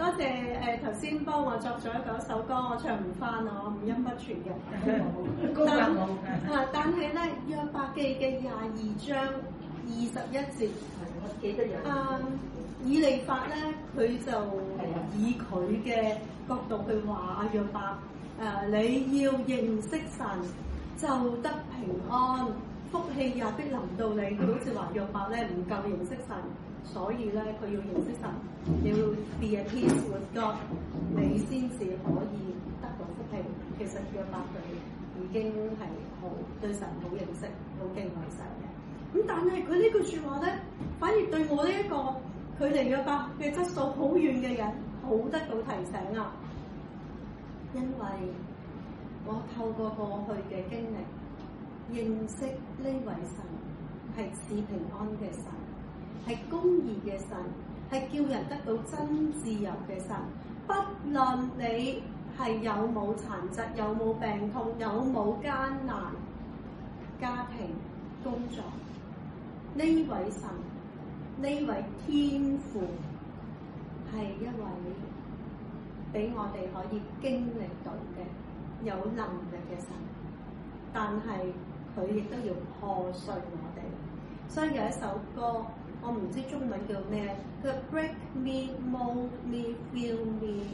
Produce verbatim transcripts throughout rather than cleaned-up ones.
多謝誒頭先幫我作咗嗰首歌，我唱唔翻啊，我五音不全嘅。 高音冇啊，但係咧約伯記嘅廿二章二十一節， 我記得有。 啊，以利法咧佢就以佢嘅角度去話阿約伯，誒、啊、你要認識神，就得平安，福氣也必臨到你。佢好似話約伯咧唔夠認識神，所以咧佢要認識神，要 be at peace with God， 你先至可以得到福氣。其實約伯佢已經係好對神好認識，好敬畏神嘅。咁但係佢呢句説話咧，反而對我呢、這、一個距離約伯嘅質素好遠嘅人，好得到提醒啊！因為我透過過去嘅經歷，認識呢位神係賜平安嘅神，係公義嘅神，係叫人得到真自由嘅神。不論你係有冇殘疾，有冇病痛，有冇艱難，家庭、工作，呢位神，呢位天父係一位俾我哋可以經歷到嘅有能力嘅神，但係佢亦都要破碎我哋。所以有一首歌，我唔知中文叫咩，佢 Break me, mold me, fill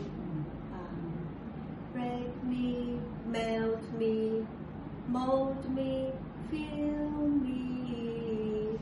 me、um, Break me, melt me, mold me, fill me,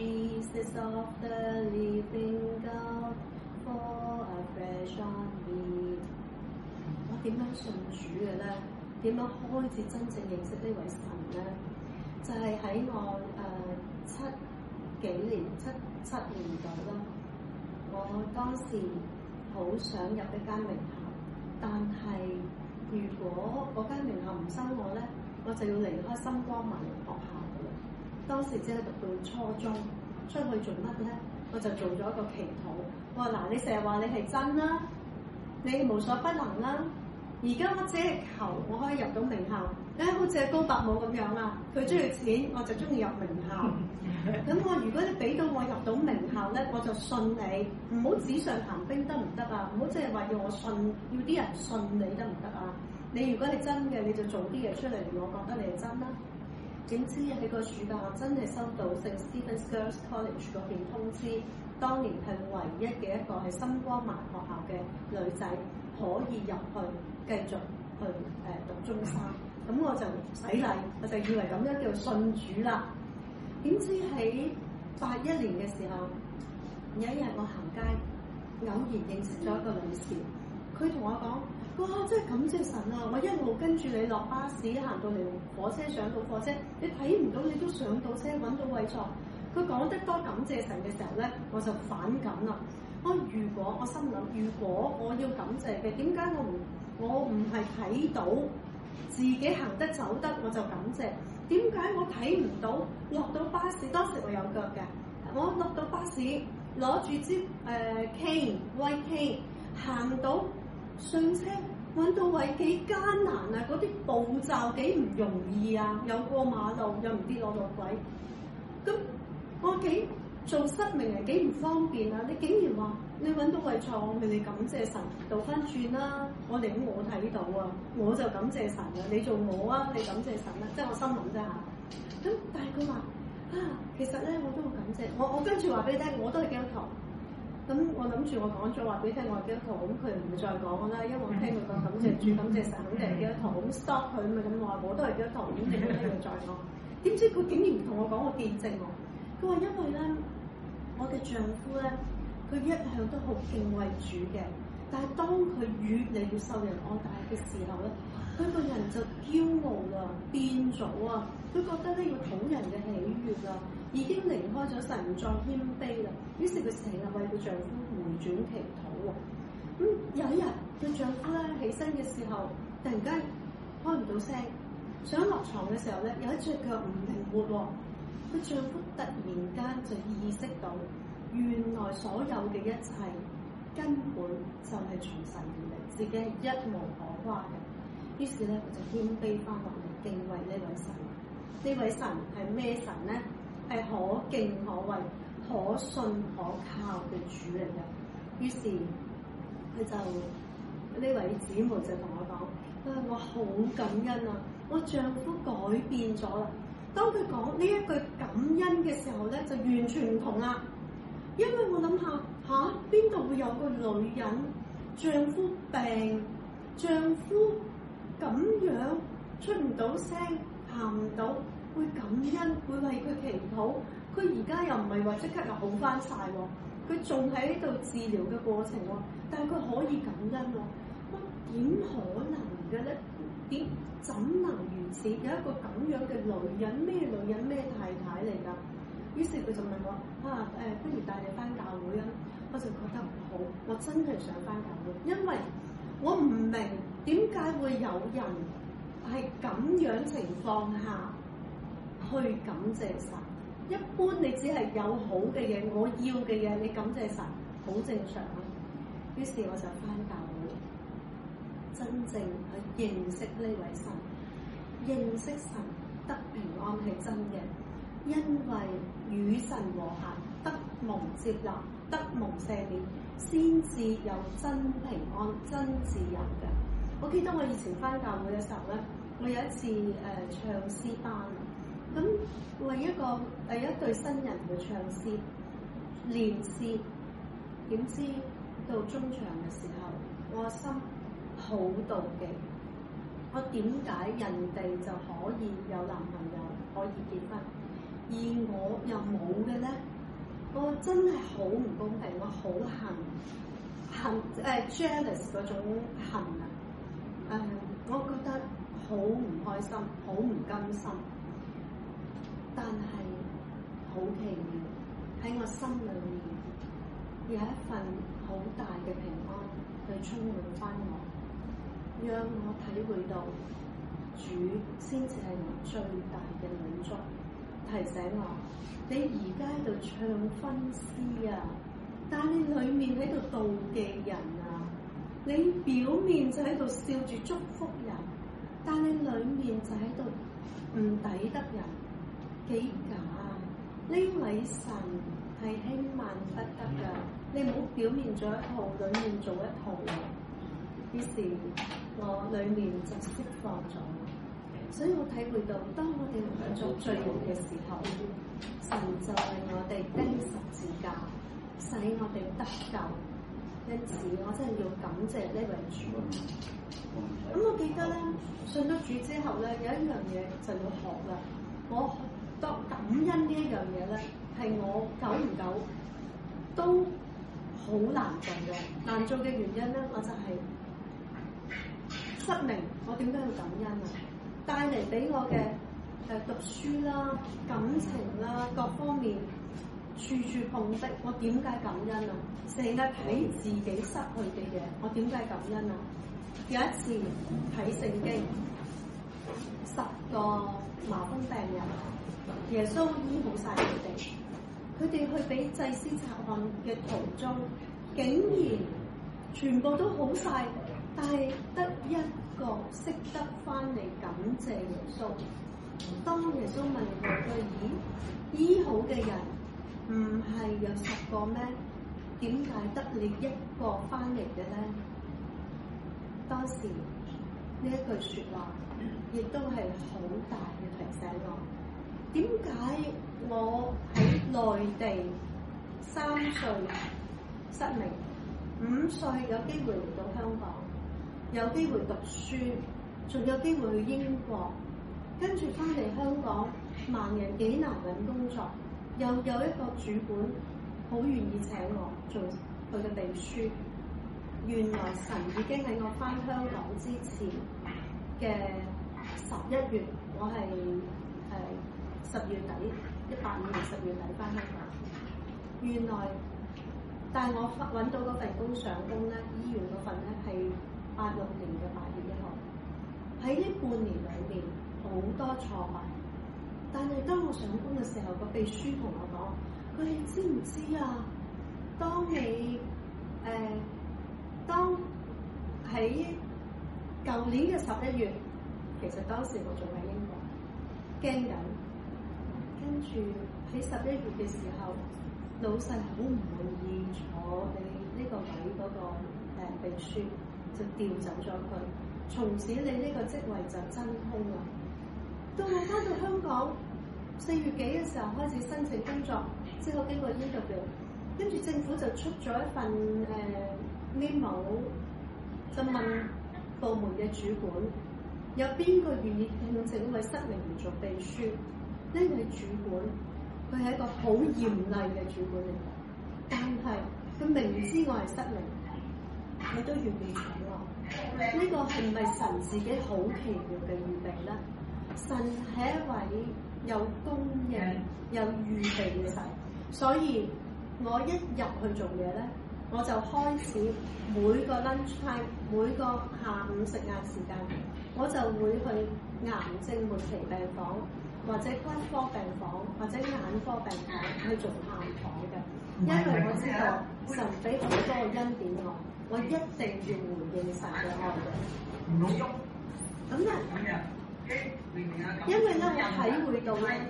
Jesus of the living God, fall afresh on me。我點樣信主嘅咧？點樣開始真正認識呢位神咧？就係、是、喺我誒、呃、七幾年、七七年度啦。我當時好想入一間名校，但係如果嗰間名校唔收我咧，我就要離開深光文學校嘅啦。當時只係讀到初中，出去做乜咧？我就做咗一個祈禱。我話嗱，你成日話你係真啦，你無所不能啦。而家我只係求我可以入到名校，誒、哎、好似係高伯母咁樣啊！佢中意錢，我就中意入名校。咁我如果你俾到我入到名校咧，我就信你，唔好紙上談兵得唔得啊？唔好即係話要我信，要啲人信你得唔得啊？你如果你真嘅，你就做啲嘢出嚟，我覺得你係真啦。點知喺個暑假我真係收到聖 Stephen's Girls College 嗰邊通知，當年係唯一嘅一個係深光盲學校嘅女仔可以入去繼續去誒、呃、讀中三。咁我就洗禮，我就以為咁樣叫信主啦。點知喺八一年嘅時候，有一日我行街，偶然認識咗一個女士，佢同我講：哇！真係感謝神啊！我一路跟住你落巴士，行到嚟火車，上到火車，你睇唔到你都上到車，揾到位坐。佢講得多感謝神嘅時候咧，我就反感啦。我如果我心諗，如果我要感謝嘅，點解我唔我唔係睇到自己行得走得我就感謝？點解我睇唔到落到巴士？當時我有腳嘅，我落到巴士攞住支誒 cane white cane 行到上車，揾到位幾艱難啊！嗰啲步驟幾唔容易啊！又過馬路又唔跌落路軌，咁我幾做失明人幾唔方便啊！你竟然話你揾到位坐，我咪你感謝神，倒翻轉啦！我哋我睇到啊，我就感謝神啊！你做我啊，你感謝神啦、啊！即係我心諗啫嚇。咁但係佢話啊，其實咧我都好感謝我，我跟住話俾你聽，我都係基督徒。咁我諗住我講咗話俾你聽，我係基督徒，咁佢唔會再講啦，因為我聽佢講感謝主、感謝神，肯定係基督徒。咁 stop 佢咪咁話，我都係基督徒，咁點解要再講？點知佢竟然唔同我講個見證喎？佢話因為咧，我嘅丈夫咧。佢一向都好敬畏主嘅，但係當佢越嚟越受人愛戴嘅時候咧，佢個人就驕傲啦，變咗啊！佢覺得呢要討人嘅喜悅啊，已經離開咗神，唔再謙卑啦。於是佢成日為佢丈夫回轉祈禱喎。咁、嗯、有一日，佢丈夫咧起身嘅時候，突然間開唔到聲，想落床嘅時候咧，有一隻腳唔靈活喎。佢丈夫突然間就意識到。原來所有嘅一切根本就係從神而嚟，自己係一無可誇嘅。於是咧，佢就謙卑翻落嚟敬畏呢位神。呢位神係咩神咧？係可敬可畏、可信可靠嘅主嚟嘅。於是佢就呢位姊妹就同我講：啊，我好感恩啊！我丈夫改變咗啦。當佢講呢一句感恩嘅時候咧，就完全唔同啦。因為我諗下吓，邊度會有個女人丈夫病，丈夫咁樣出唔到聲，行唔到，會感恩，會為佢祈禱。佢而家又唔係話即刻又好翻晒喎，佢仲喺度治療嘅過程喎，但係佢可以感恩喎。我點可能嘅咧？點怎能如此？有一個咁樣嘅女人，咩女人咩太太嚟㗎？於是佢就問我：啊誒、呃，不如帶你翻教會啊！我就覺得好，我真係想翻教會，因為我唔明點解會有人係咁樣情況下去感謝神。一般你只係有好嘅嘢，我要嘅嘢，你感謝神，好正常啊。於是我就翻教會，真正去認識呢位神，認識神得平安係真嘅，因為與神和諧，得蒙接納，得蒙赦免，先至有真平安、真自由嘅。我記得我以前翻教會嘅時候咧，我有一次誒、呃、唱詩班。咁為一個誒一對新人去唱詩練詩，點知到中場嘅時候，我心好妒忌。我點解人哋就可以有男朋友可以結婚，而我又冇嘅咧？我真係好唔公平，我好恨恨誒、呃、jealous 嗰種恨啊！誒、呃，我覺得好唔開心，好唔甘心。但係好奇妙，喺我心裏面有一份好大嘅平安去充滿翻我，讓我體會到主先至係我最大嘅滿足。提醒我，你而家喺度唱分詩啊，但係你裡面喺度妒忌人啊，你表面就喺度笑住祝福人，但係裡面就喺度唔抵得人。幾假啊！呢位神係輕慢不得㗎，你唔好表面做一套，裡面做一套。於是，我裡面就釋放咗。所以我體會到，當我哋能夠做罪人嘅時候，神就為我哋釘十字架，使我哋得救。因此，我真係要感謝呢位主。咁我記得咧，信咗主之後咧，有一樣嘢就要學啦。我當感恩呢一樣嘢咧，係我久唔久都好難做嘅。難做嘅原因咧，我就係失明。我點解要感恩啊？帶嚟俾我嘅誒、呃、讀書啦、感情啦各方面處處碰壁，我點解感恩啊？成日睇自己失去嘅嘢，我點解感恩啊？有一次睇聖經，十個麻風病人。耶穌醫好晒佢哋，佢哋去俾祭司察看嘅途中，竟然全部都好晒，但係得一個識得翻嚟感謝耶穌。當耶穌問佢：咦，醫好嘅人唔係有十個咩？點解得你一個翻嚟嘅咧？當時呢一句説話，亦都係好大嘅提醒我。點解我喺內地三歲失明，五歲有機會嚟到香港，有機會讀書，仲有機會去英國，跟住翻嚟香港，盲人幾難揾工作，又有一個主管好願意請我做佢嘅秘書。原來神已經喺我翻香港之前嘅十一月，我係誒。呃十月底，一八五年十月底翻香港。原來，但係我揾到嗰份工上工咧，醫院嗰份咧係八六年嘅八月一號。喺呢半年裏面，好多挫敗。但係當我上工嘅時候，個秘書同我講：佢哋知唔知啊？當你誒、呃，當喺舊年嘅十一月，其實當時我仲喺英國，驚緊。跟住喺十一月嘅時候，老細好唔滿意坐你呢個位嗰個秘書，就調走咗佢。從此你呢個職位就真空啦。到我翻到香港四月幾嘅時候開始申請工作，之後經過 interview，跟住政府就出咗一份誒 memo，就問部門嘅主管有邊個願意聘請一位失明兒做秘書？呢位主管佢係一個好嚴厲嘅主管嚟嘅，但係佢明知我係失明，佢都願意請我。呢、這個係唔係神自己好奇妙嘅預備咧？神係一位有供應、有預備嘅神，所以我一入去做嘢咧，我就開始每個 lunch time， 每個下午食晏時間，我就會去癌症末期病房，或者骨科病房，或者眼科病房去做探訪嘅，因為我知道神俾好多個恩典我，我一定要回應神嘅愛嘅。咁咧，因為咧我體會到咧，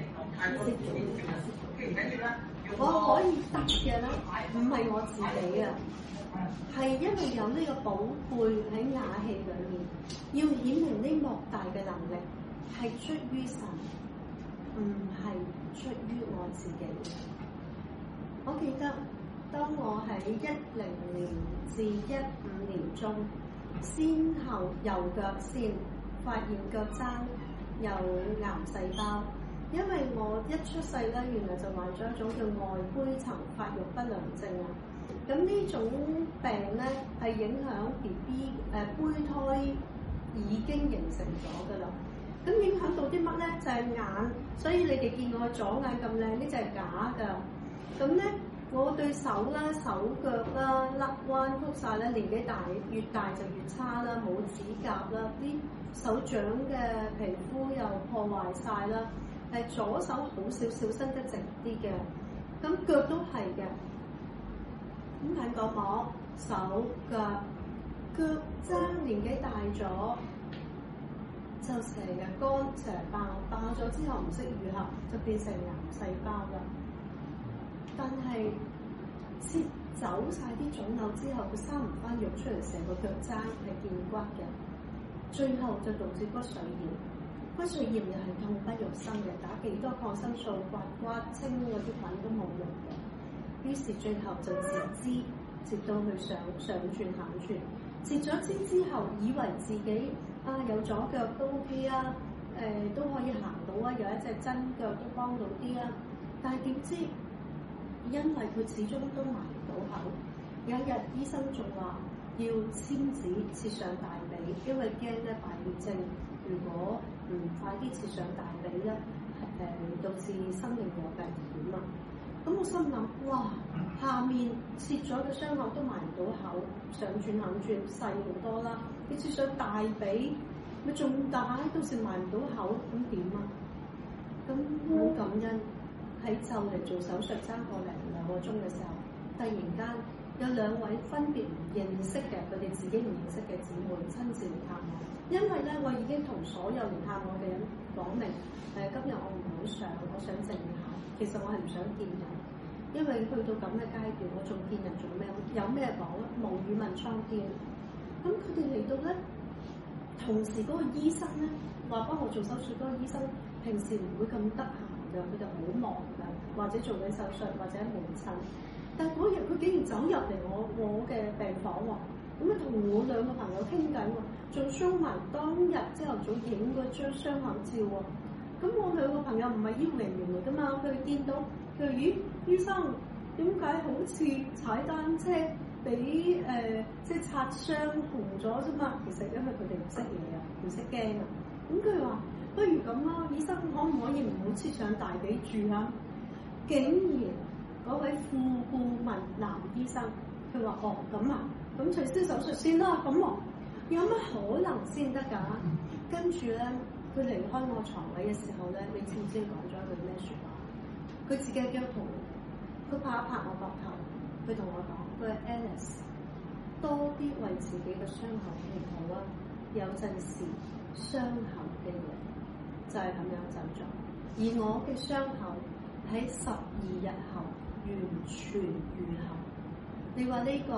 我可以得嘅咧，唔係我自己啊，係因為有呢個寶貝喺瓦器裏面，要顯明呢莫大嘅能力係出於神，唔係出於我自己。我記得當我喺一零年至一五年中，先後右腳先發現腳踭有癌細胞。因為我一出世咧，原來就患咗一種叫外胚層發育不良症啊。咁呢種病咧係影響 B B 誒胚胎已經形成咗噶啦。咁影響到啲乜咧？就係、是、眼，所以你哋見我左眼咁靚，呢隻係假㗎。咁咧，我對手啦、手腳啦、甩彎曲晒咧，年紀大越大就越差啦，冇指甲啦，啲手掌嘅皮膚又破壞晒啦。係左手好少少伸得直啲嘅，咁腳都係嘅。咁睇個膜、手腳、腳踭年紀大咗，就成日乾成日爆，爆咗之後唔識愈合，就變成癌細胞啦。但係切走晒啲腫瘤之後，佢生唔翻肉出嚟，成個腳踭係見骨嘅，最後就導致骨髓炎。骨髓炎又係痛不欲生嘅，打幾多抗生素、刮骨清嗰啲粉都冇用嘅。於是最後就截肢，截到佢上上轉下轉。截咗肢之後，以為自己啊有左腳都 OK 啊，誒、呃、都可以行到啊，有一隻真腳都幫到啲啊。但係點知，因為佢始終都埋唔到口。有一日醫生仲話要簽紙切上大髀，因為驚咧敗血症。如果唔快啲切上大髀咧，誒、呃、導致生命有危險啊！咁我心諗，哇，下面切咗嘅傷口都埋唔到口，上轉下轉細好多啦。你切上大髀，咪仲大，到時埋唔到口，咁點啊？咁好感恩喺就嚟做手術爭個零兩個鐘嘅時候，突然間有兩位分別唔認識嘅，佢哋自己唔認識嘅姊妹親自嚟探我。因為咧，我已經同所有嚟探我嘅人講明，誒、呃、今日我唔係好想，我想靜下。其實我係唔想見人，因為去到咁嘅階段，我仲見人做咩？有咩講咧？無語問蒼天。咁佢哋嚟到咧，同時嗰個醫生咧話幫我做手術，嗰個醫生平時唔會咁得閒㗎，佢就好忙㗎，或者做緊手術，或者門診。但係嗰日佢竟然走入嚟我我嘅病房喎。咁啊，同我兩個朋友傾偈喎，仲 show 埋當日朝頭早影嗰張傷口照喎。咁我兩個朋友唔係醫護人員嚟㗎嘛，佢哋見到佢話：咦，醫生點解好似踩單車俾誒、呃、即係擦傷紅咗啫嘛？其實因為佢哋唔識嘢啊，唔識驚啊。咁佢話：不如咁啦，醫生可唔可以唔好切上大髀住啊？竟然嗰位副顧問男醫生，佢話：哦，咁啊。咁取消手術先啦，咁喎，有乜可能先得㗎？跟住咧，佢離開我床位嘅時候咧，你知唔知講咗一句咩説話？佢自己嘅基督徒，佢拍一拍我膊頭，佢同我講：佢係 Alice，多啲為自己嘅傷口祈禱啊！有陣時傷口嘅人就係咁樣走咗，而我嘅傷口喺十二日後完全愈合。你話呢個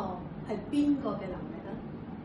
係邊個嘅能力咧？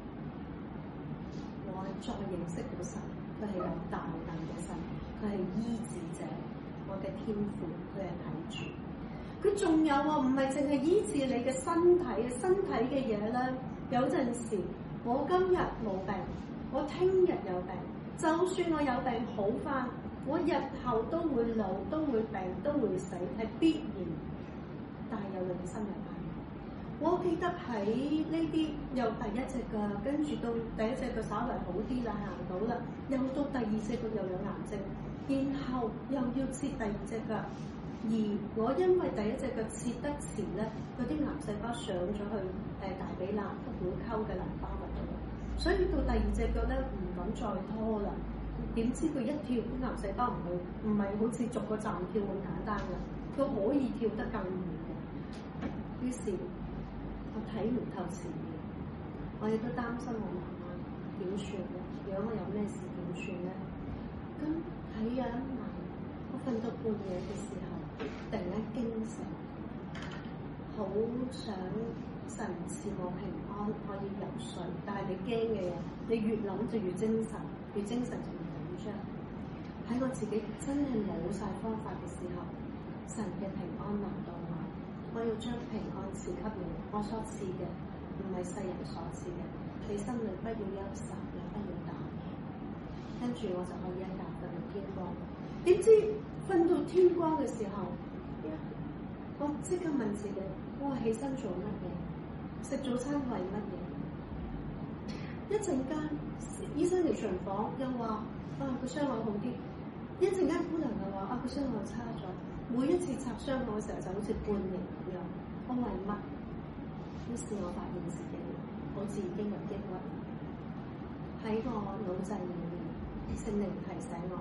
我再認識到神，佢係有大能嘅神，佢係醫治者，我嘅天父，佢係睇住。佢仲有喎，唔係淨係醫治你嘅身體，身體嘅嘢咧。有陣時我今日冇病，我聽日有病，就算我有病好返，我日後都會老，都會病，都會死，係必然。但係有永生嘅盼望。我記得喺呢啲又第一隻腳，跟住到第一隻腳稍為好啲啦，行到啦，又到第二隻腳又有癌症，然後又要切第二隻腳。而我因為第一隻腳切得遲咧，嗰啲癌細胞上咗去誒、呃、大髀罅骨碗溝嘅淋巴嗰度，所以到第二隻腳咧唔敢再拖啦。點知佢一跳，啲癌細胞唔會唔係好似逐個站跳咁簡單嘅，佢可以跳得更遠嘅。於是，我睇唔透前面，我亦都擔心我媽媽點算咧？如果我有咩事點算咧？咁喺有一晚，我瞓到半夜嘅時候，突然間驚醒，好想神賜我平安可以入睡，但係你驚嘅嘢，你越諗就越精神，越精神就越緊張。喺我自己真係冇晒方法嘅時候，神嘅平安臨到我，我要將平安賜給你，我所賜嘅唔係世人所賜嘅，你心裏不要憂愁，也不要膽怯。跟住我就可以一覺瞓到天光。點知瞓到天光嘅時候，我即刻問自己：我起身做乜嘢？食早餐為乜嘢？一陣間醫生嚟巡房又話：啊個傷口好啲。一陣間姑娘又話：啊個傷口差咗。每一次插傷口嘅時候就好似半年咁樣。我為乜？於是我發現自己好似已經有抑鬱。喺我腦際裏面，聖靈提醒我：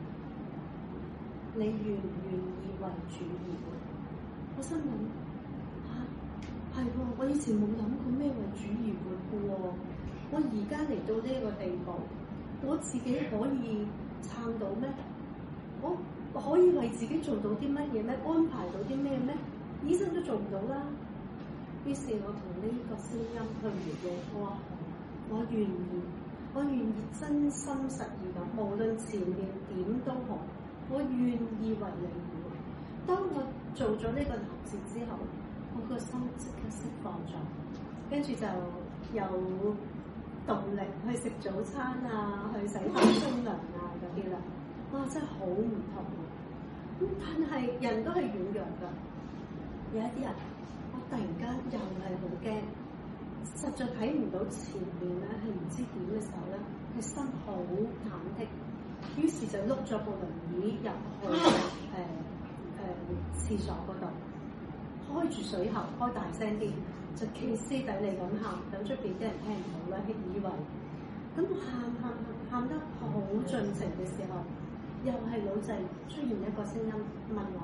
你願唔願意為主而活？我心諗嚇，係喎，我以前冇諗過咩為主而活嘅喎。我而家嚟到呢個地步，我自己可以撐到咩？我可以為自己做到啲乜嘢咩？安排到啲咩咩？醫生都做唔到啦。於是我同呢個聲音去回應，我話我願意，我願意真心實意咁，無論前面點都好，我願意為你而活。當我做咗呢個投資之後，我個心即刻釋放咗，跟住就有動力去食早餐啊，去洗頭沖涼啊嗰啲啦。哇！真係好唔同啊！咁但係人都係軟弱㗎。有一啲人，我突然間又係好驚，實在睇唔到前面咧，係唔知點嘅時候咧，佢心好忐忑。於是就碌咗部輪椅入去誒誒、呃呃、廁所嗰度，開住水喉，開大聲啲，就歇斯底里咁喊，等出邊啲人聽唔到啦，以為咁喊喊喊喊得好盡情嘅時候，又係腦際出現一個聲音問我：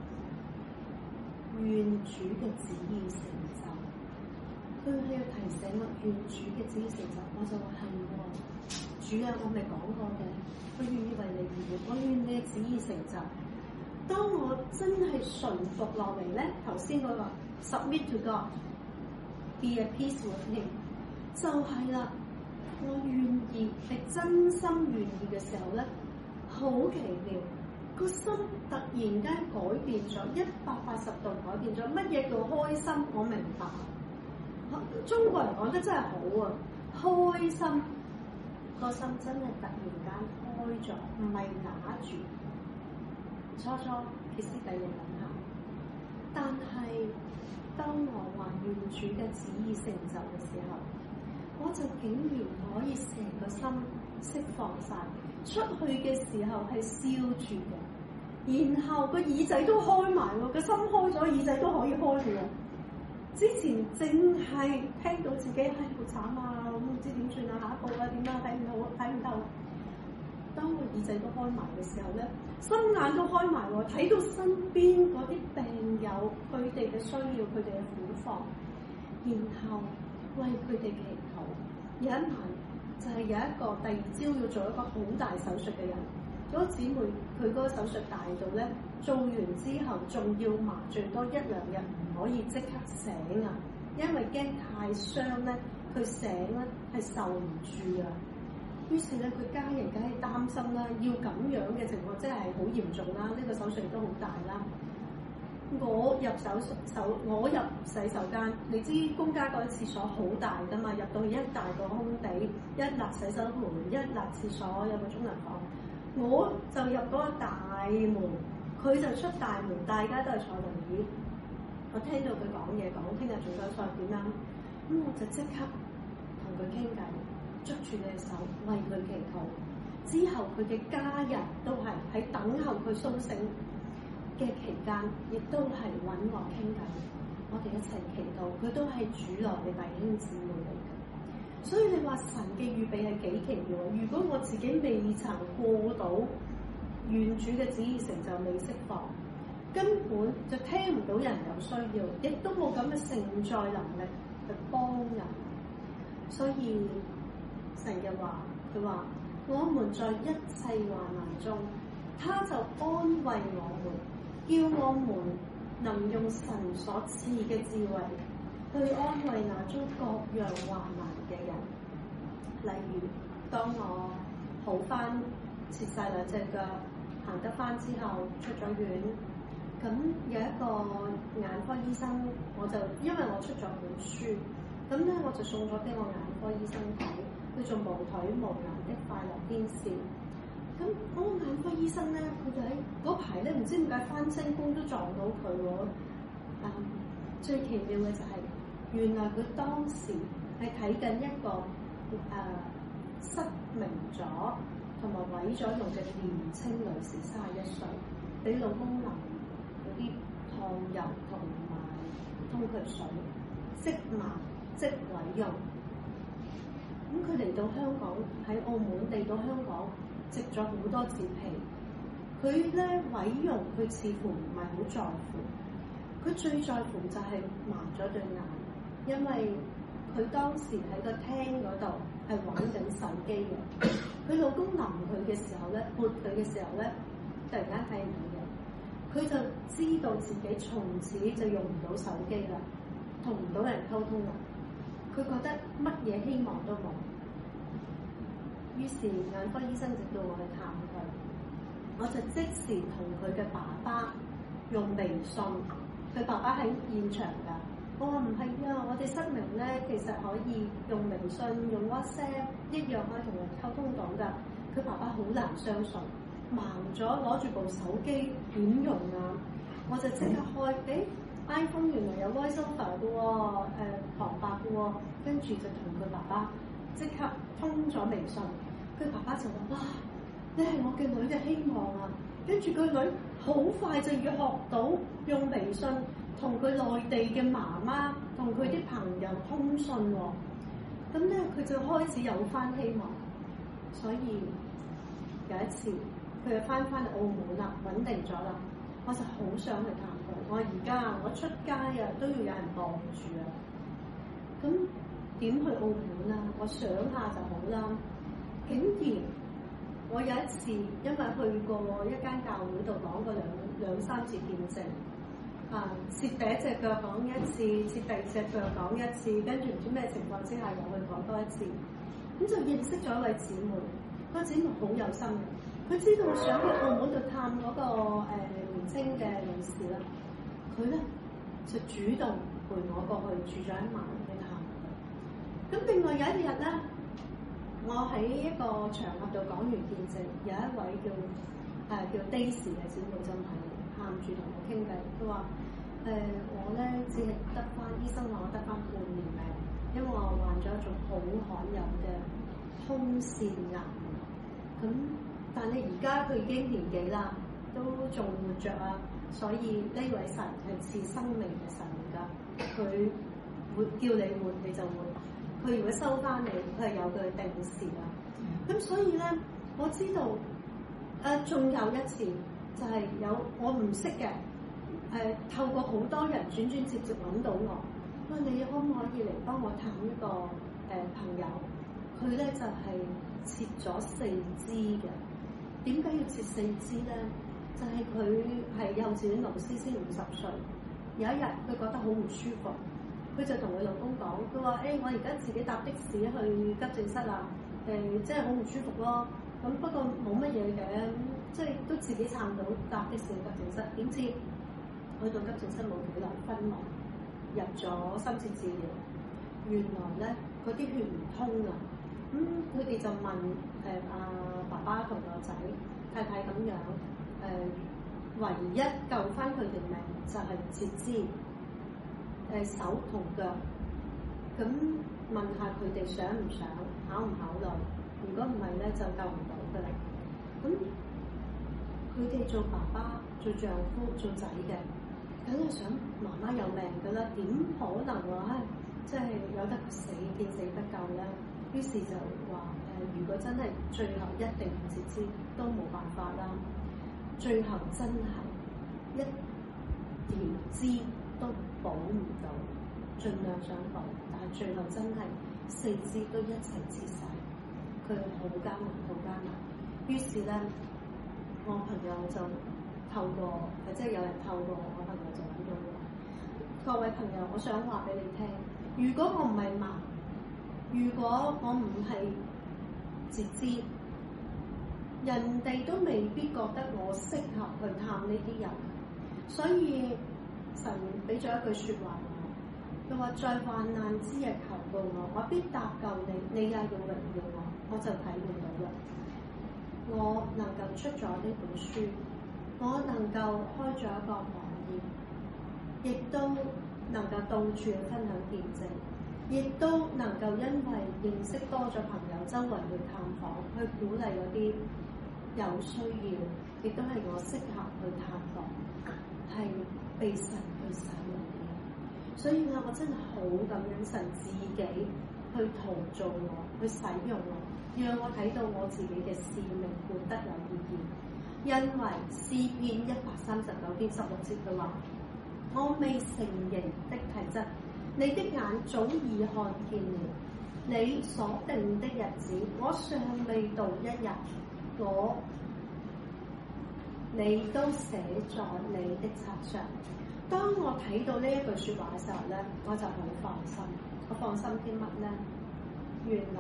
願主嘅旨意成就。佢係要提醒我願主嘅旨意成就，我就話係喎，主啊，我未講過嘅，我願意為你而活，我願你嘅旨意成就。當我真係順服落嚟咧，頭先嗰個 submit to God，be at peace with Him，就係啦。我願意係真心願意嘅時候咧，好奇妙，個心突然間改變咗一百八十度改變咗。乜嘢叫開心？我明白。中國人講得真係好啊，開心個心真係突然間開咗，唔係啞住。初初歇斯底里咁喊，但係當我話願主嘅旨意成就嘅時候，我就竟然可以成個心釋放晒，出去嘅時候係笑住嘅，然後個耳仔都開埋喎，個心開咗，耳仔都可以開嘅。之前淨係聽到自己係好慘啊，咁唔知點算啊，下一步啊點啊，睇唔到，睇唔到。當個耳仔都開埋嘅時候咧，心眼都開埋喎，睇到身邊嗰啲病友佢哋嘅需要，佢哋嘅苦況，然後為佢哋祈禱。有一晚就係有一個第二朝要做一個好大手術嘅人，嗰個姊妹佢嗰個手術大到咧，做完之後仲要麻醉多一兩日，唔可以即刻醒啊！ 因為驚太傷咧，佢醒咧係受唔住啊。於是咧，佢家人梗係擔心啦，要咁樣嘅情況，即係好嚴重啦。呢、這個手術亦都好大啦。我入手手，我入洗手間，你知公家嗰啲廁所好大㗎嘛？入到去一大個空地，一立洗手門，一立廁所，有個沖涼房。我就入嗰個大門，佢就出大門，大家都係坐輪椅。我聽到佢講嘢，講聽日做手術點樣，咁我就即刻同佢傾偈，捉住佢嘅手，為佢祈禱。之後佢嘅家人都係喺等候佢甦醒嘅期間，亦都係揾我傾偈，我哋一齊祈禱。佢都係主內嘅弟兄姊妹嚟嘅，所以你話神嘅預備係幾奇妙。如果我自己未曾過到願主嘅旨意成就未釋放，根本就聽唔到人有需要，亦都冇咁嘅承載能力去幫人。所以神嘅話，佢話我們在一切患難中，他就安慰我們，叫我們能用神所賜嘅智慧去安慰那種各樣患難嘅人。例如，當我好翻，切晒兩隻腳，行得翻之後出咗院，咁有一個眼科醫生，我就因為我出咗本書，咁咧我就送咗俾我眼科醫生睇。叫做無腿無眼的快樂天使。咁嗰個眼科醫生咧，佢就喺嗰排咧，唔知點解翻新工都撞到佢喎。嗯，最奇妙嘅就係、是，原來佢當時係睇緊一個誒、呃、失明咗同埋毀咗容嘅年青女士，三十一歲，俾腦功能嗰啲燙油同埋通血水，即盲即毀容。咁佢嚟到香港，喺澳門嚟到香港，植咗好多次皮。佢咧毀容，佢似乎唔係好在乎。佢最在乎就係盲咗對眼，因為佢當時喺個廳嗰度係玩緊手機嘅。佢老公淋佢嘅時候咧，撥佢嘅時候咧，突然間睇唔到嘢。佢就知道自己從此就用唔到手機啦，同唔到人溝通啦。佢覺得乜嘢希望都冇，於是眼科醫生就叫我去探佢，我就即時同佢嘅爸爸用微信，佢爸爸喺現場㗎。我話唔係啊，我哋失明咧，其實可以用微信、用 WhatsApp 一樣可以同人溝通到㗎。佢爸爸好難相信，盲咗攞住部手機點用啊？我就即刻開，誒 iPhone 原來有 VoiceOver 嘅喎，誒旁白嘅喎，跟住就同佢爸爸即刻通咗微信。佢爸爸就話：哇，你係我嘅女嘅希望啊！跟住個女好快就要學到用微信同佢內地嘅媽媽同佢啲朋友通訊喎。咁咧佢就開始有翻希望。所以有一次佢就翻翻澳門啦，穩定咗啦，我就好想去探佢。我而家我出街啊都要有人傍住啊。咁點去澳門啊？我想下就好啦。竟然我有一次因為去過一間教會度講過兩兩三次見證，啊，切第一隻腳講一次，切第二隻腳講一次，跟住唔知咩情況之下又去講多一次，咁就認識咗一位姊妹。個姊妹好有心嘅，佢知道我想去澳門度探嗰、那個、呃、年青嘅女士啦，佢咧就主動陪我過去住咗一晚去探佢。咁另外有一日咧，我喺一個場合度講完見證，有一位叫誒、呃、叫 Daisy 嘅姊妹就係喊住同我傾偈，佢話誒我咧只係得翻醫生話我得翻半年命，因為我患咗一種好罕有嘅胸腺癌。咁但係而家佢已經年紀啦，都仲活着啊，所以呢位神係賜生命嘅神嚟㗎，佢會叫你活你就活。佢如果收翻你，佢係有佢定時啊。咁所以咧，我知道誒，仲、呃、有一次就係、是、有我唔識嘅誒，透過好多人轉轉接接揾到我，喂，你可唔可以嚟幫我探一個誒、呃、朋友？佢咧就係、是、切咗四肢嘅。點解要切四肢咧？就係佢係幼稚園老師，先五十歲。有一日佢覺得好唔舒服。 佢就同佢老公講，佢話：誒、欸，我而家自己搭的士去急症室啦，誒、呃，即係好唔舒服咯。咁不過冇乜嘢嘅，即係都自己撐到搭的士去急症室。點知去到急症室冇幾耐昏迷，入咗深切治療。原來咧嗰啲血唔通啊！咁佢哋就問誒阿、呃、爸爸同個仔太太咁樣，誒、呃、唯一救翻佢條命就係截肢，誒、呃、手同腳。咁問下佢哋想唔想，考唔考慮？如果唔係咧，就救唔到㗎啦。咁佢哋做爸爸、做丈夫、做仔嘅，梗係想媽媽有命㗎啦。點可能話唉，即係有得死見死不救咧？於是就話誒、呃，如果真係最後一定唔截肢，都冇辦法啦。最後真係一條肢都補唔到，盡量想補，但係最後真係四肢都一齊切晒。佢好艱難，好艱難。於是咧，我朋友就透過，即係有人透過我朋友就揾到我。各位朋友，我想話俾你聽，如果我唔係盲，如果我唔係截肢，人哋都未必覺得我適合去探呢啲人。所以神俾咗一句説話我，佢話：在患難之日求告我，我必搭救你，你也要榮耀我。我就體會到啦，我能夠出咗呢本書，我能夠開咗一個網頁，亦都能夠到處去分享見證，亦都能夠因為認識多咗朋友，周圍去探訪，去鼓勵嗰啲有需要，亦都係我適合去探訪，係被神去使用嘅。所以咧，我真係好感恩神自己去陶造我，去使用我。讓我睇到我自己嘅使命活得有意義，因為詩篇一百三十九篇十六節佢話：我未成形的體質，你的眼早已看見了，你所定的日子，我尚未到一日，我你都寫在你的冊上。當我睇到呢一句説話嘅時候咧，我就好放心。我放心啲乜咧？原來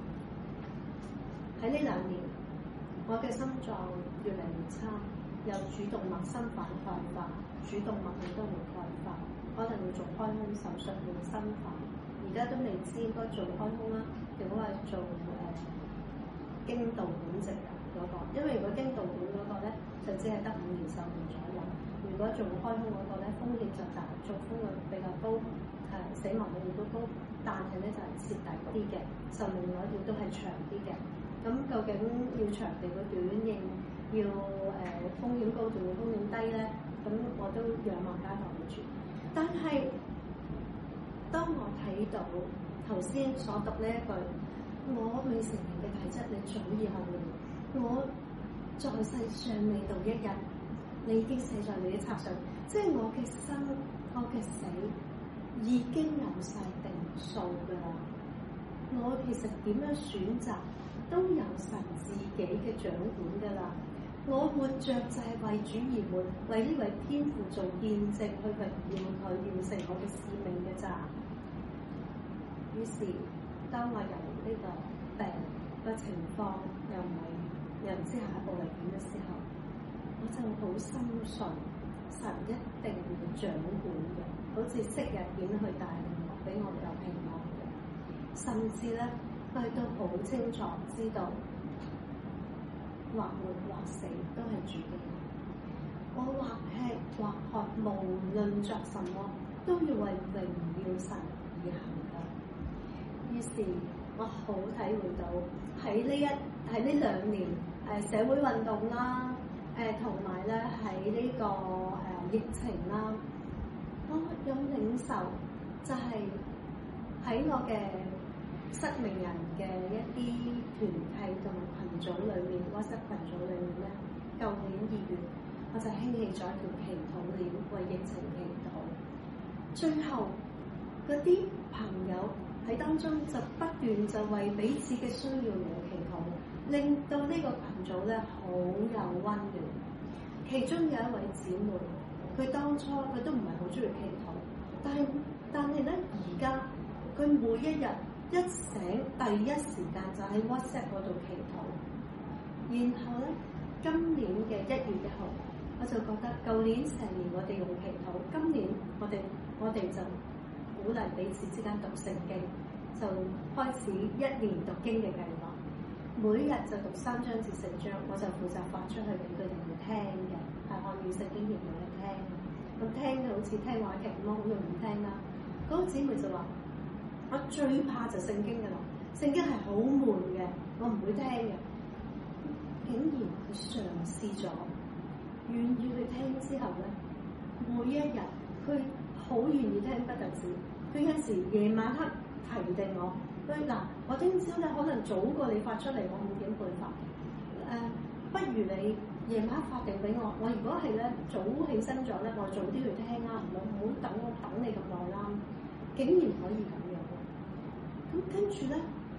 喺呢兩年，我嘅心臟越嚟越差，由主動脈心瓣鈣化，主動脈亦都會鈣化，可能要做開胸手術換心瓣，而家都未知應該做開胸啦，定係做誒、呃、經導管植入嗰個，因為如果經導管嗰個咧，就只係得五年壽命左右；如果做開胸嗰個咧，風險就大，做風率比較高，誒、呃、死亡率亦都高，但係咧就係徹底啲嘅，壽命率亦都係長啲嘅。咁究竟要長定個短應，要誒、呃、風險高定要風險低咧？咁我都仰望家堂嘅主。但係當我睇到頭先所讀呢一句，我未成年嘅體質，你早已看見，我在世尚未到一日，你已經寫在你嘅冊上，即係我嘅生，我嘅死已經有晒定數㗎啦。我其實點樣選擇？都有神自己嘅掌管㗎啦，我活着就係為主而活，為呢位天父做見證，去榮耀佢，完成我嘅使命嘅咋。於是當我由呢個病嘅情況又唔係又唔知下一步係點嘅時候，我就好深信神一定會掌管嘅，好似昔日點去帶領我，俾我有平安嘅，甚至咧。佢都好清楚知道，或活或死都係主嘅。我或吃或喝，無論作什麼，都要為榮耀神而行嘅。於是，我好體會到喺呢一喺呢兩年誒、呃、社會運動啦，誒同埋咧喺呢、這個誒、呃、疫情啦，我有領受就係喺我嘅失明人嘅一啲團契同埋群組裏面，WhatsApp 群組裏面咧，舊年二月我就興起咗一條祈禱鏈，為疫情祈禱。最後嗰啲朋友喺當中就不斷就為彼此嘅需要嚟祈禱，令到呢個群組咧好有溫暖。其中有一位姊妹，佢當初佢都唔係好中意祈禱，但係但係咧而家佢每一日一醒第一時間就喺 WhatsApp 嗰度祈禱，然後咧今年嘅一月一號，我就覺得舊年成年我哋用祈禱，今年我哋我哋就鼓勵彼此之間讀聖經，就開始一年讀經嘅計劃，每日就讀三章至四章，我就負責發出去俾佢哋去聽嘅，係按住聖經原理去聽。咁聽就好似聽話劇咁咯，好容易聽啦。嗰、那個姊妹就話：我最怕就聖經㗎啦，聖經係好悶嘅，我唔會聽嘅。竟然佢嘗試咗，願意去聽之後咧，每一日佢好願意聽不特止。佢有時夜晚黑提定我，佢嗱我聽朝咧可能早過你發出嚟，我五點半發。誒、呃，不如你夜晚發定俾我。我如果係咧早起身咗咧，我早啲去聽啦，唔好唔好等我等你咁耐啦。竟然可以咁樣喎！咁跟住咧，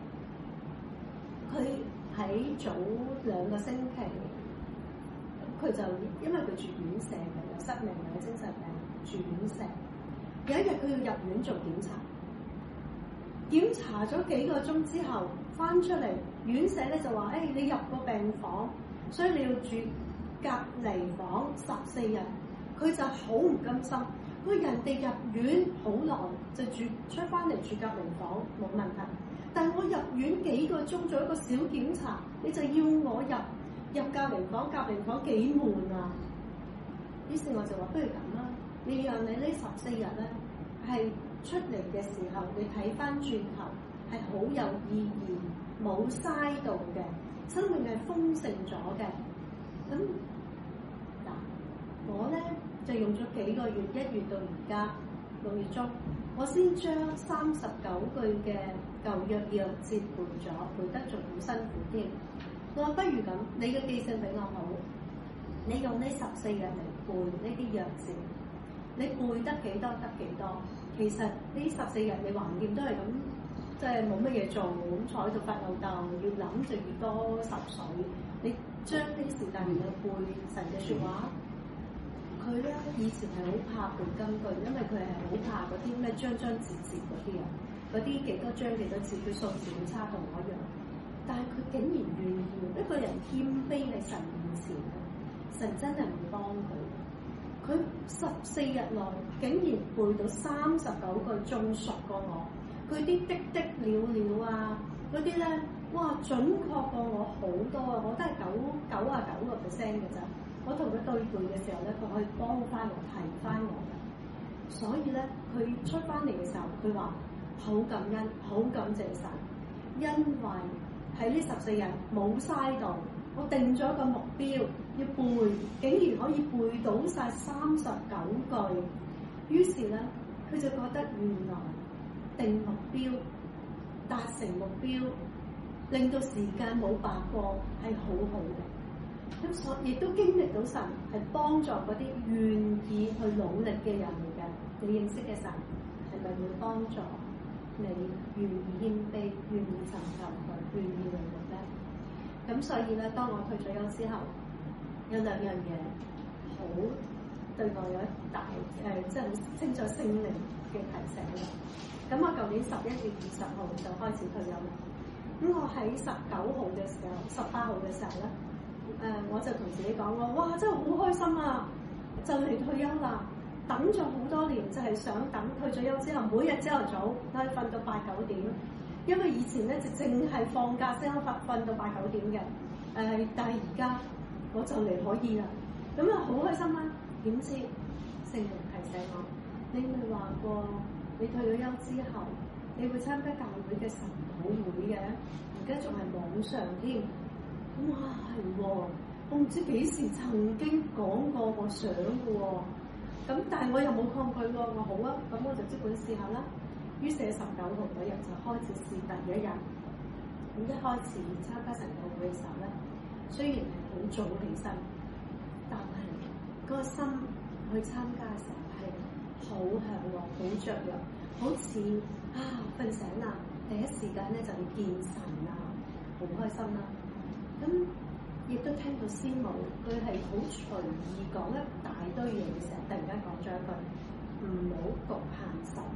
佢喺早兩個星期，佢就因為佢住院舍嘅，有失明有精神病，住院舍。有一日佢要入院做檢查，檢查咗幾個鐘之後，翻出嚟院舍咧就話：誒、哎，你入個病房，所以你要住隔離房十四日。佢就好唔甘心，佢人哋入院好耐，就住出翻嚟住隔離房冇問題。但係我入院幾個鐘做一個小檢查，你就要我入入隔離房，隔離房幾悶啊！於是我就話：不如咁啦，你讓你呢十四日咧係出嚟嘅時候，你睇翻轉頭係好有意義，冇嘥到嘅，生命係豐盛咗嘅。咁嗱，我咧就用咗幾個月，一月到而家六月中，我先將三十九句嘅舊約鑰節背咗，背得仲好辛苦添。我話不如咁，你嘅記性比我好，你用呢十四日嚟背呢啲鑰節，你背得幾多得幾多。其實呢十四日你橫掂都係咁，即係冇乜嘢做，咁坐喺度發吽竇，要諗就越多十水。你將呢啲時間嚟背神嘅説話。佢咧以前係好怕背金句，因為佢係好怕嗰啲咩章章節節嗰啲啊，嗰啲幾多章幾多字，佢數字會差同我一樣。但係佢竟然願意，一個人謙卑喺神面前，神真係唔幫佢。佢十四日內竟然背到三十九句，仲熟過我。佢啲的的了了啊，嗰啲咧，哇，準確過我好多啊！我都係九九啊九個 percent 嘅咋。我同佢對背嘅時候咧，佢可以幫翻我提翻我嘅。所以咧，佢出翻嚟嘅時候，佢話好感恩，好感謝神，因為喺呢十四日冇嘥到，我定咗個目標要背，竟然可以背到晒三十九句。於是咧，佢就覺得原來定目標、達成目標，令到時間冇白過，係好好嘅。咁所亦都經歷到神係幫助嗰啲願意去努力嘅人嚟嘅。你認識嘅神係咪會幫助你願意謙卑、願意尋求佢、願意努力咧？咁所以咧，當我退咗休之後，有兩樣嘢好對我有一大誒，即係好清楚聖靈嘅提醒啦。咁我舊年十一月二十號就開始退休啦。咁我喺十九號嘅時候、十八號嘅時候咧。誒、呃，我就同自己講我，哇，真係好開心啊！就嚟退休啦，等咗好多年，就係、是、想等退咗休之後，每日朝頭早可以瞓到八九點，因為以前咧就淨係放假先可以瞓到八九點嘅。誒、呃，但係而家我就嚟可以啦，咁啊好開心啊！點知聖靈提醒我，你咪話過你退咗休之後，你會參加教會嘅晨禱會嘅，而家仲係網上添。哇，係喎！我唔知幾時曾經講過我想嘅喎，咁但係我又冇抗拒喎。我好啊，咁我就即管試下啦。於是十九號嗰日就開始試第一日。咁一開始參加晨禱會嘅時候咧，雖然係好早起身，但係嗰個心去參加嘅時候係好向往、好雀躍，好似啊瞓醒啦，第一時間咧就要見神啊，好開心啦！咁亦都聽到師母，佢係好隨意講一大堆嘢嘅時候，突然間講咗一句：唔好局限神，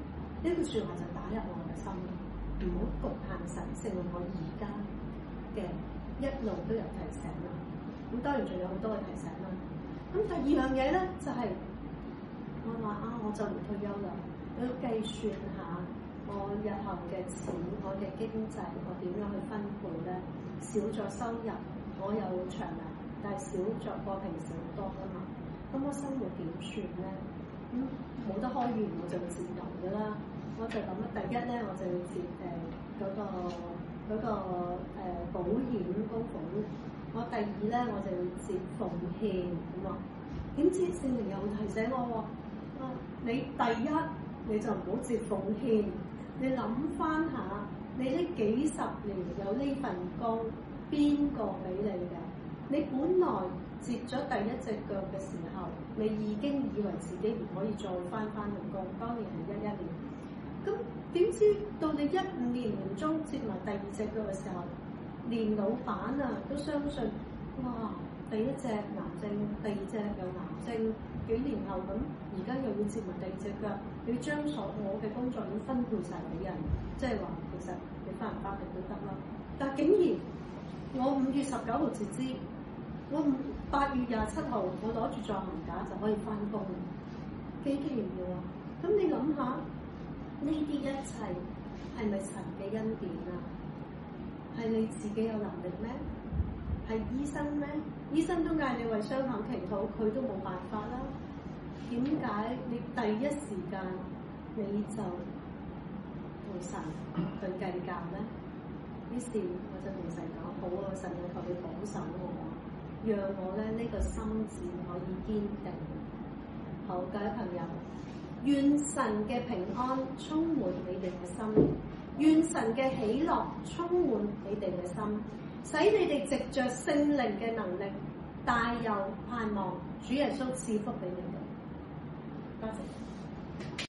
呢句説話就打入我嘅心，唔好局限神，成為我而家嘅一路都有提醒啦。咁當然仲有好多嘅提醒啦。咁第二樣嘢咧就係、是、我話啊，我就唔退休啦，我要計算下我日後嘅錢，我嘅經濟，我點樣去分配咧？少咗收入，我有長糧，但係少咗過平時好多㗎嘛。咁我生活點算咧？咁、嗯、冇得開源，我就會節流㗎啦。我就諗第一咧，我就要節誒嗰個嗰、嗰個、呃、保險供款。我第二咧，我就要節奉獻咁啊。點知聖靈又提醒我喎、啊，你第一你就唔好節奉獻，你諗翻下，你呢幾十年有呢份工，邊個俾你嘅？你本來接咗第一隻腳嘅時候，你已經以為自己唔可以再翻翻去工，當然係一一年。咁點知到你一五年年中接埋第二隻腳嘅時候，連老闆啊都相信，哇！第一隻癌症，第二隻有癌症，幾年後咁，而家又要接埋第二隻腳，要將所我嘅工作要分配晒俾人，即係話其實你翻唔翻嚟都得啦。但竟然我五月十九號截肢，我八月廿七號我攞住狀元假就可以翻工，幾奇妙啊！咁你諗下，呢啲一切係咪神嘅恩典啊？係你自己有能力咩？係醫生咩？醫生都嗌你為傷口祈禱，佢都冇辦法啦。點解你第一時間你就同神去計較咧？於是我就同神講：好啊，神啊，求你保守我，讓我咧呢、這個心志可以堅定。好，各位朋友，願神嘅平安充滿你哋嘅心，願神嘅喜樂充滿你哋嘅心。使你哋藉着聖靈嘅能力，大有盼望。主耶穌賜福俾你哋。多謝。